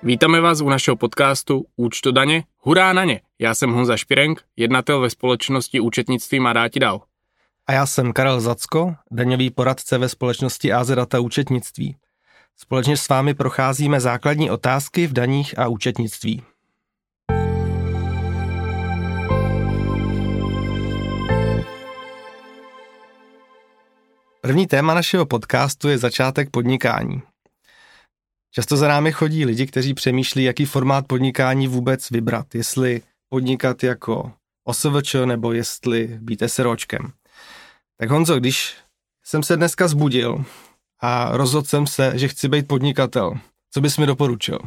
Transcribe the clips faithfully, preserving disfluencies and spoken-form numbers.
Vítáme vás u našeho podcastu Účtodaně, hurá na ně. Já jsem Honza Špirenk, jednatel ve společnosti Účetnictví má dáti dál. A já jsem Karel Zacko, daňový poradce ve společnosti á zet Data Účetnictví. Společně s vámi procházíme základní otázky v daních a účetnictví. První téma našeho podcastu je začátek podnikání. Často za námi chodí lidi, kteří přemýšlí, jaký formát podnikání vůbec vybrat, jestli podnikat jako O S V Č nebo jestli být SROčkem. Tak Honzo, když jsem se dneska zbudil a rozhodl jsem se, že chci být podnikatel, co bys mi doporučil?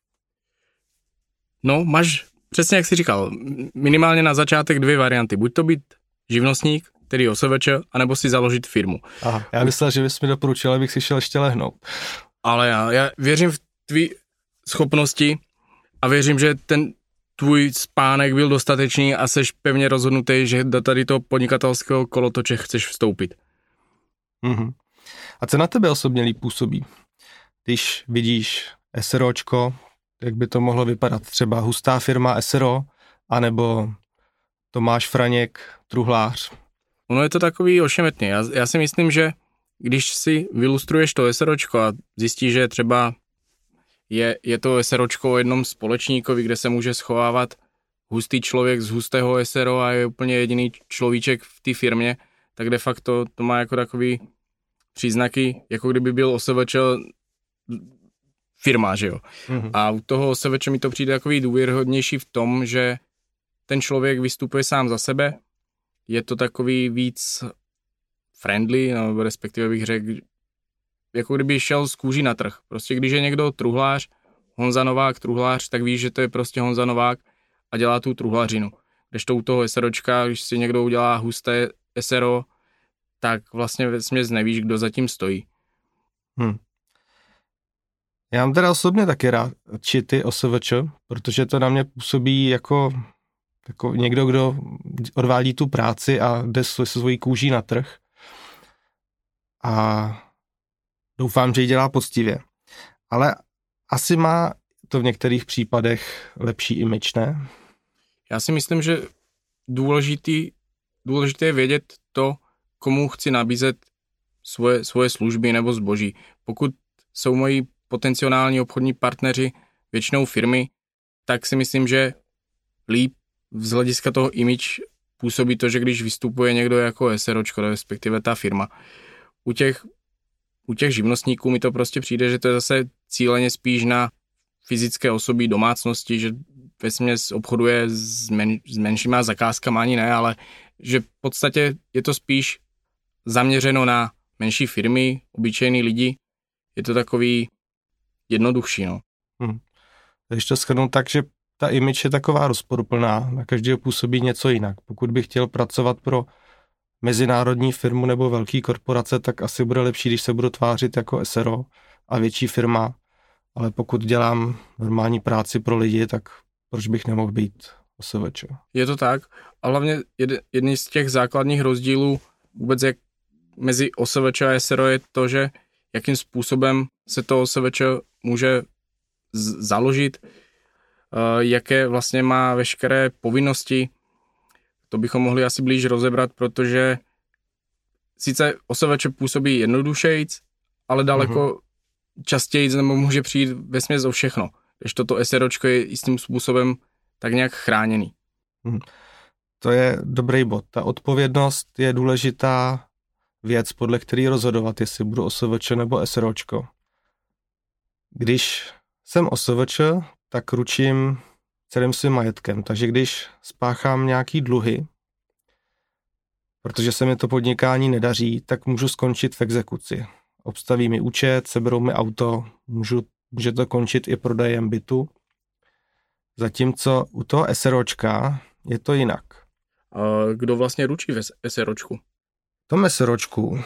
No, máš přesně jak jsi říkal, minimálně na začátek dvě varianty. Buď to být živnostník, tedy O S V Č, anebo si založit firmu. Aha, já myslel, že bys mi doporučil, abych si šel ještě lehnout. Ale já, já věřím v tvý schopnosti a věřím, že ten tvůj spánek byl dostatečný a seš pevně rozhodnutý, že do tady toho podnikatelského kolotoče chceš vstoupit. Mhm. A co na tebe osobně líp působí? Když vidíš SROčko, jak by to mohlo vypadat? Třeba hustá firma SRO, anebo Tomáš Franěk, truhlář? Ono je to takový ošemetný. Já, já si myslím, že když si vylustruješ to SROčko a zjistíš, že třeba je, je to SROčko o jednom společníkovi, kde se může schovávat hustý člověk z hustého S R O a je úplně jediný človíček v té firmě, tak de facto to má jako takový příznaky, jako kdyby byl O S V Č firma, že jo. Mm-hmm. A u toho O S V Č mi to přijde takový důvěryhodnější v tom, že ten člověk vystupuje sám za sebe, je to takový víc friendly, no, respektive bych řekl, jako kdyby šel z kůží na trh. Prostě když je někdo truhlář, Honza Novák truhlář, tak víš, že to je prostě Honza Novák a dělá tu truhlařinu. Kdežto u toho SROčka, když si někdo udělá husté S R O, tak vlastně vesměs nevíš, kdo zatím stojí. Hmm. Já mám teda osobně taky rád čity O S V Č, protože to na mě působí jako, jako někdo, kdo odvádí tu práci a jde se svojí kůží na trh. A doufám, že ji dělá poctivě. Ale asi má to v některých případech lepší image, ne? Já si myslím, že důležitý, důležité je vědět to, komu chci nabízet svoje, svoje služby nebo zboží. Pokud jsou moji potenciální obchodní partneři většinou firmy, tak si myslím, že líp z hlediska toho image působí to, že když vystupuje někdo jako SROčko, respektive ta firma. U těch, u těch živnostníků mi to prostě přijde, že to je zase cíleně spíš na fyzické osoby domácnosti, že vesměs obchoduje s, men, s menšíma zakázkama, ani ne, ale že v podstatě je to spíš zaměřeno na menší firmy, obyčejný lidi. Je to takový jednodušší, no. Hmm. Když to shrnu tak, že ta image je taková rozporuplná, na každého působí něco jinak. Pokud bych chtěl pracovat pro mezinárodní firmu nebo velký korporace, tak asi bude lepší, když se budu tvářit jako S R O a větší firma, ale pokud dělám normální práci pro lidi, tak proč bych nemohl být O S V Č? Je to tak a hlavně jedný z těch základních rozdílů vůbec jak mezi O S V Č a S R O je to, že jakým způsobem se to O S V Č může z- založit, uh, jaké vlastně má veškeré povinnosti. To bychom mohli asi blíž rozebrat, protože sice O S V Č působí jednodušejc, ale daleko mm-hmm. častěji nebo může přijít vesměs o všechno. Když toto SROčko je jistým způsobem tak nějak chráněný. Mm. To je dobrý bod. Ta odpovědnost je důležitá věc, podle který rozhodovat, jestli budu O S V Č nebo SROčko. Když jsem O S V Č, tak ručím celým svým majetkem. Takže když spáchám nějaký dluhy, protože se mi to podnikání nedaří, tak můžu skončit v exekuci. Obstaví mi účet, seberou mi auto, můžu, může to končit i prodejem bytu. Zatímco u toho SROčka je to jinak. A kdo vlastně ručí ve SROčku? V tom SROčku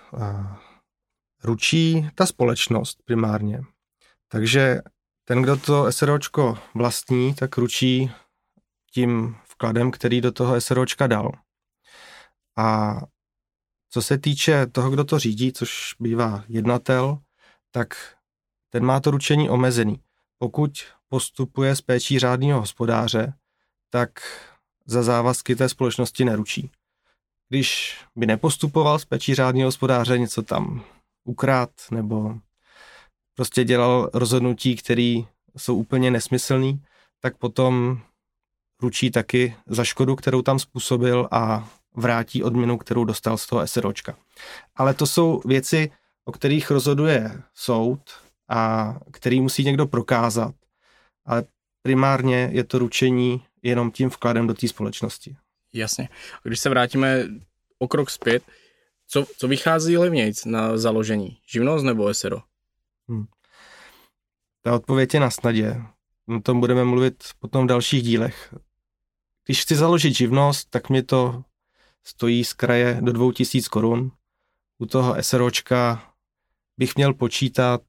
ručí ta společnost primárně. Takže ten, kdo to SROčko vlastní, tak ručí tím vkladem, který do toho SROčka dal. A co se týče toho, kdo to řídí, což bývá jednatel, tak ten má to ručení omezený. Pokud postupuje s péčí řádného hospodáře, tak za závazky té společnosti neručí. Když by nepostupoval s péčí řádného hospodáře, něco tam ukrát nebo prostě dělal rozhodnutí, které jsou úplně nesmyslný, tak potom ručí taky za škodu, kterou tam způsobil a vrátí odměnu, kterou dostal z toho SROčka. Ale to jsou věci, o kterých rozhoduje soud a který musí někdo prokázat. Ale primárně je to ručení jenom tím vkladem do té společnosti. Jasně. A když se vrátíme o krok zpět, co, co vychází levnějc na založení? Živnost nebo SRO? Hmm. Ta odpověď je na snadě. O tom budeme mluvit potom v dalších dílech. Když chci založit živnost, tak mě to stojí z kraje do dvou tisíc korun. U toho SROčka bych měl počítat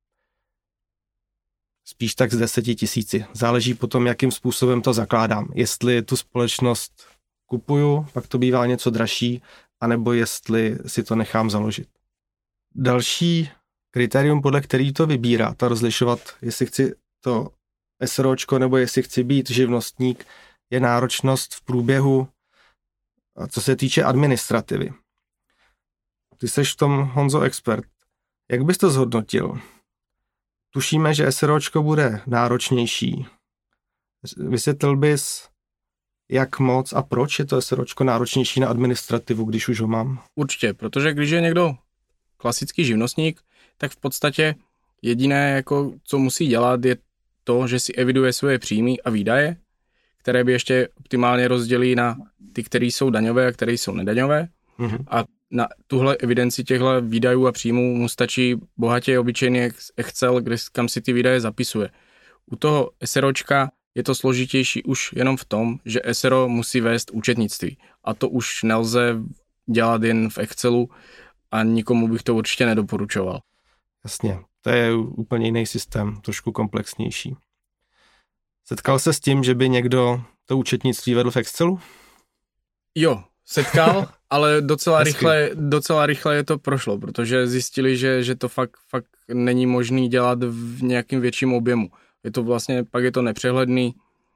spíš tak z deseti tisíci. Záleží potom, jakým způsobem to zakládám. Jestli tu společnost kupuju, pak to bývá něco dražší, anebo jestli si to nechám založit. Další kritérium, podle který to vybírat a rozlišovat, jestli chci to SROčko nebo jestli chci být živnostník, je náročnost v průběhu, co se týče administrativy. Ty seš v tom, Honzo, expert. Jak bys to zhodnotil? Tušíme, že SROčko bude náročnější. Vysvětlil bys, jak moc a proč je to SROčko náročnější na administrativu, když už ho mám? Určitě, protože když je někdo klasický živnostník, tak v podstatě jediné, jako, co musí dělat, je to, že si eviduje svoje příjmy a výdaje, které by ještě optimálně rozdělí na ty, které jsou daňové a které jsou nedaňové. Mm-hmm. A na tuhle evidenci těchto výdajů a příjmů mu stačí bohatě obyčejný Excel, kde, kam si ty výdaje zapisuje. U toho SROčka je to složitější už jenom v tom, že SRO musí vést účetnictví. A to už nelze dělat jen v Excelu a nikomu bych to určitě nedoporučoval. Jasně, to je úplně jiný systém, trošku komplexnější. Setkal se s tím, že by někdo to účetnictví vedl v Excelu? Jo, setkal, ale docela rychle, docela rychle je to prošlo, protože zjistili, že, že to fakt, fakt není možný dělat v nějakým větším objemu. Je to vlastně, pak je to nepřehledný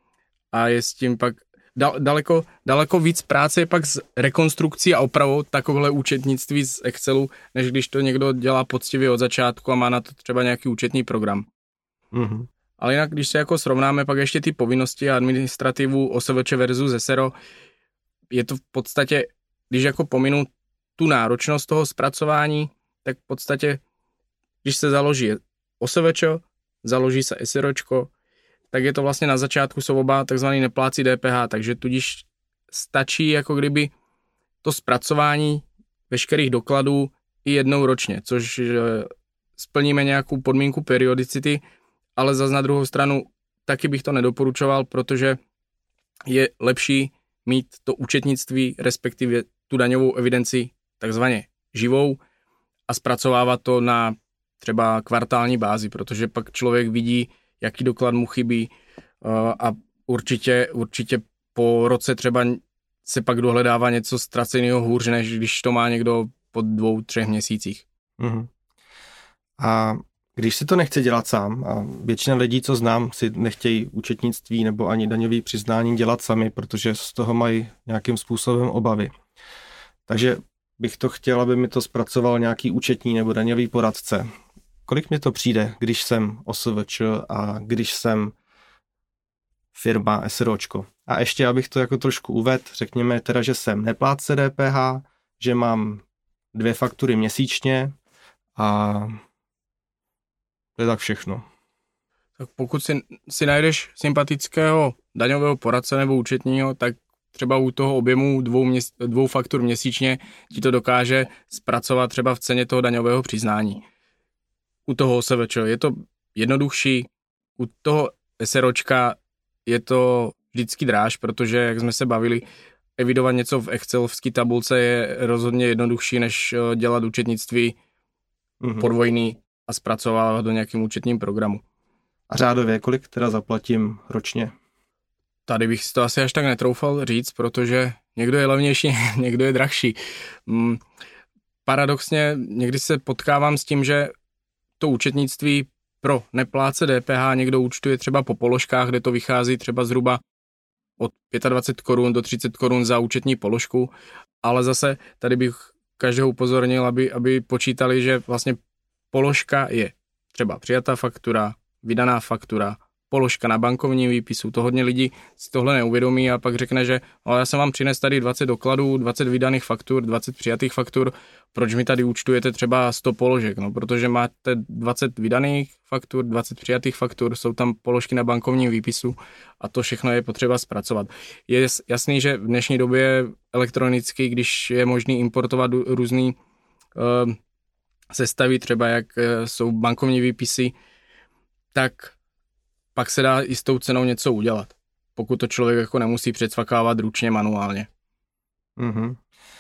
a je s tím pak dal, daleko, daleko víc práce je pak s rekonstrukcí a opravou takovéhle účetnictví z Excelu, než když to někdo dělá poctivě od začátku a má na to třeba nějaký účetní program. Mm-hmm. Ale jinak, když se jako srovnáme pak ještě ty povinnosti a administrativu O S V Č versus SRO, je to v podstatě, když jako pominu tu náročnost toho zpracování, tak v podstatě, když se založí O S V Č, založí se SROčko, tak je to vlastně na začátku jsou oba takzvaný nepláci D P H, takže tudíž stačí jako kdyby to zpracování veškerých dokladů i jednou ročně, což splníme nějakou podmínku periodicity, ale zas na druhou stranu taky bych to nedoporučoval, protože je lepší mít to účetnictví, respektive tu daňovou evidenci takzvaně živou a zpracovávat to na třeba kvartální bázi, protože pak člověk vidí, jaký doklad mu chybí a určitě, určitě po roce třeba se pak dohledává něco ztraceného hůř, než když to má někdo po dvou, třech měsících. Mm-hmm. A když si to nechce dělat sám, a většina lidí, co znám, si nechtějí účetnictví nebo ani daňový přiznání dělat sami, protože z toho mají nějakým způsobem obavy. Takže bych to chtěl, aby mi to zpracoval nějaký účetní nebo daňový poradce. Kolik mi to přijde, když jsem O S V Č a když jsem firma SROčko? A ještě, abych to jako trošku uvedl, řekněme teda, že jsem neplátce D P H, že mám dvě faktury měsíčně a to je tak všechno. Tak pokud si, si najdeš sympatického daňového poradce nebo účetního, tak třeba u toho objemu dvou, měs, dvou faktur měsíčně ti to dokáže zpracovat třeba v ceně toho daňového přiznání. U toho O S V Č je to jednodušší, u toho SROčka je to vždycky dráž, protože, jak jsme se bavili, evidovat něco v excelovské tabulce je rozhodně jednodušší, než dělat účetnictví mm-hmm. podvojný a zpracovávat do nějakým účetním programu. A řádově, kolik teda zaplatím ročně? Tady bych si to asi až tak netroufal říct, protože někdo je levnější, někdo je drahší. Paradoxně někdy se potkávám s tím, že to účetnictví pro neplátce D P H někdo účtuje třeba po položkách, kde to vychází třeba zhruba od dvacet pět korun do třicet korun za účetní položku, ale zase tady bych každého upozornil, aby, aby počítali, že vlastně položka je třeba přijatá faktura, vydaná faktura, položka na bankovním výpisu. To hodně lidí si tohle neuvědomí a pak řekne, že ale já jsem vám přines tady dvacet dokladů, dvacet vydaných faktur, dvacet přijatých faktur, proč mi tady účtujete třeba sto položek? No, protože máte dvacet vydaných faktur, dvacet přijatých faktur, jsou tam položky na bankovním výpisu a to všechno je potřeba zpracovat. Je jasný, že v dnešní době elektronicky, když je možný importovat různý uh, sestavy, třeba jak uh, jsou bankovní výpisy, tak pak se dá i s tou cenou něco udělat, pokud to člověk jako nemusí předsvakávat ručně, manuálně. Mm-hmm.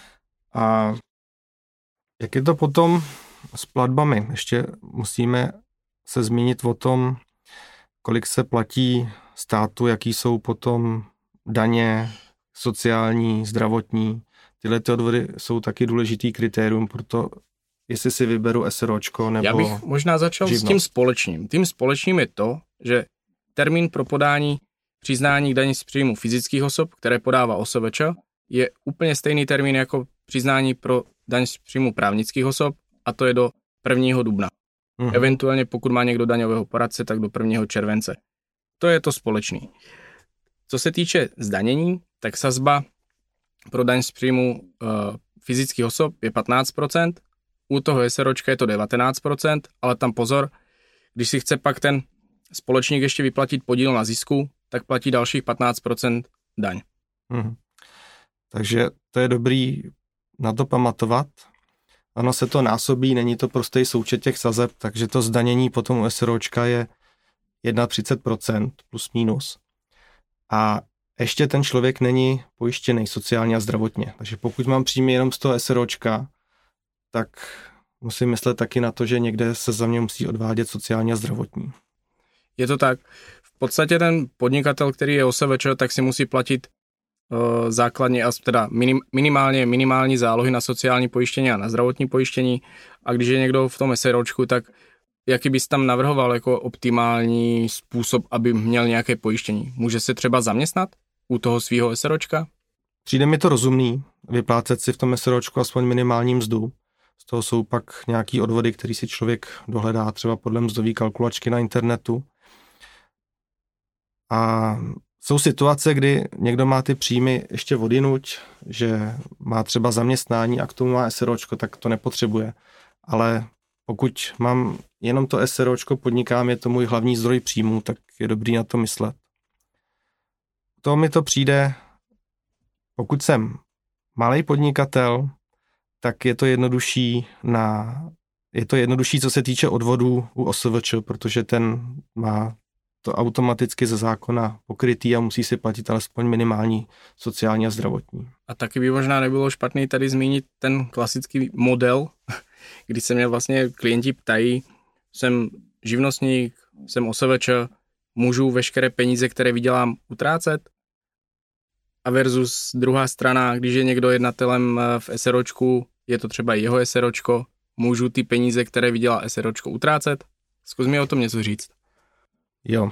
A jak je to potom s platbami? Ještě musíme se zmínit o tom, kolik se platí státu, jaký jsou potom daně, sociální, zdravotní. Tyhle ty odvody jsou taky důležitý kritérium, proto jestli si vyberu SROčko nebo Já bych možná začal živnost. S tím společným. Tím společným je to, že termín pro podání přiznání k dani z příjmu fyzických osob, které podává O S V Č, je úplně stejný termín jako přiznání pro daň z příjmu právnických osob a to je do prvního dubna. Mm-hmm. Eventuálně pokud má někdo daňového poradce, tak do prvního července. To je to společný. Co se týče zdanění, tak sazba pro daň z příjmu uh, fyzických osob je patnáct procent, u toho SROčka je to devatenáct procent, ale tam pozor, když si chce pak ten společník ještě vyplatit podíl na zisku, tak platí dalších patnáct procent daň. Hmm. Takže to je dobrý na to pamatovat. Ano, se to násobí, není to prostý součet těch sazeb, takže to zdanění potom u SROčka je třicet jedna procent plus minus. A ještě ten člověk není pojištěný sociálně a zdravotně. Takže pokud mám příjmy jenom z toho SROčka, tak musím myslet taky na to, že někde se za mě musí odvádět sociálně a zdravotní. Je to tak. V podstatě ten podnikatel, který je O S V Č, tak si musí platit uh, základně, teda minim, minimálně minimální zálohy na sociální pojištění a na zdravotní pojištění. A když je někdo v tom SROčku, tak jaký bys tam navrhoval jako optimální způsob, aby měl nějaké pojištění? Může se třeba zaměstnat u toho svýho SROčka? Přijde mi to rozumný, vyplácet si v tom SROčku aspoň minimální mzdu. Z toho jsou pak nějaký odvody, který si člověk dohledá třeba podle mzdové kalkulačky na internetu. A jsou situace, kdy někdo má ty příjmy ještě odjinuť, že má třeba zaměstnání a k tomu má SROčko, tak to nepotřebuje. Ale pokud mám jenom to SROčko, podnikám, je to můj hlavní zdroj příjmů, tak je dobrý na to myslet. To mi to přijde, pokud jsem malý podnikatel, tak je to jednodušší na, je to jednodušší, co se týče odvodů u O S V Č, protože ten má to automaticky ze zákona pokrytý a musí si platit alespoň minimální sociální a zdravotní. A taky by možná nebylo špatný tady zmínit ten klasický model, kdy se mě vlastně klienti ptají, jsem živnostník, jsem O S V Č, můžu veškeré peníze, které vydělám, utrácet? A versus druhá strana, když je někdo jednatelem v SROčku, je to třeba jeho SROčko, můžu ty peníze, které vydělá SROčko, utrácet? Zkus mi o tom něco říct. Jo,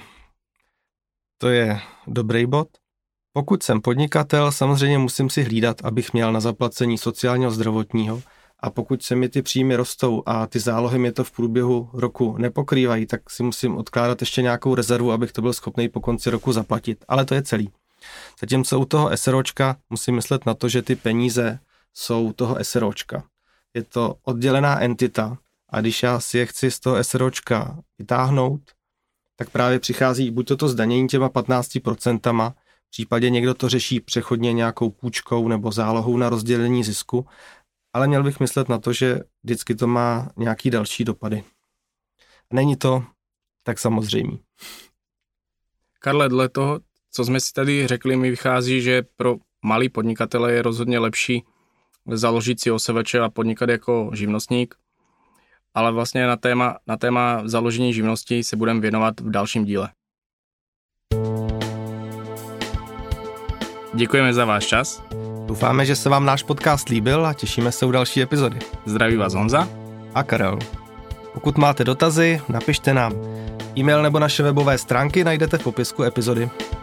to je dobrý bod. Pokud jsem podnikatel, samozřejmě musím si hlídat, abych měl na zaplacení sociálního zdravotního, a pokud se mi ty příjmy rostou a ty zálohy mi to v průběhu roku nepokrývají, tak si musím odkládat ještě nějakou rezervu, abych to byl schopný po konci roku zaplatit. Ale to je celý. Zatímco u toho SROčka musím myslet na to, že ty peníze jsou toho SROčka. Je to oddělená entita a když já si je chci z toho SROčka vytáhnout, tak právě přichází buď toto zdanění těma patnáct procent, v případě někdo to řeší přechodně nějakou půjčkou nebo zálohou na rozdělení zisku, ale měl bych myslet na to, že vždycky to má nějaký další dopady. Není to tak samozřejmý. Karle, dle toho, co jsme si tady řekli, mi vychází, že pro malý podnikatele je rozhodně lepší založit si O S V Č a podnikat jako živnostník, ale vlastně na téma, na téma založení živnosti se budeme věnovat v dalším díle. Děkujeme za váš čas. Doufáme, že se vám náš podcast líbil a těšíme se u další epizody. Zdraví vás Honza a Karel. Pokud máte dotazy, napište nám. E-mail nebo naše webové stránky najdete v popisku epizody.